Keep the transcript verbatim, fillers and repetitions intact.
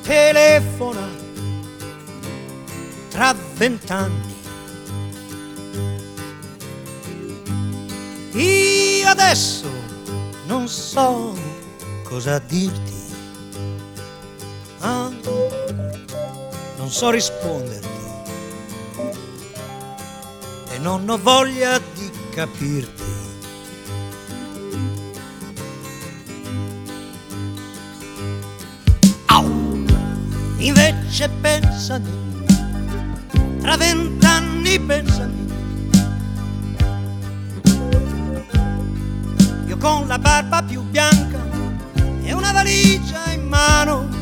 telefona tra vent'anni. Io adesso non so cosa dirti, ah, non so risponderti e non ho voglia di capirti. Au! Invece pensami, tra vent'anni pensami, io con la barba più bianca e una valigia in mano